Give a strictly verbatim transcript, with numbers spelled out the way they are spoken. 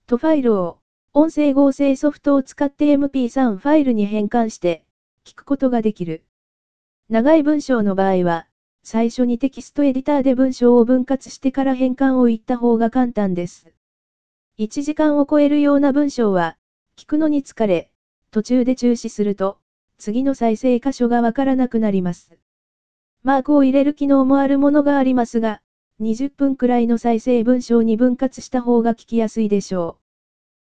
とファイルを音声合成ソフトを使って エムピースリー ファイルに変換して聞くことができる。長い文章の場合は、最初にテキストエディターで文章を分割してから変換を言った方が簡単です。いちじかんを超えるような文章は、聞くのに疲れ、途中で中止すると、次の再生箇所がわからなくなります。マークを入れる機能もあるものがありますが、にじゅっぷんくらいの再生文章に分割した方が聞きやすいでしょう。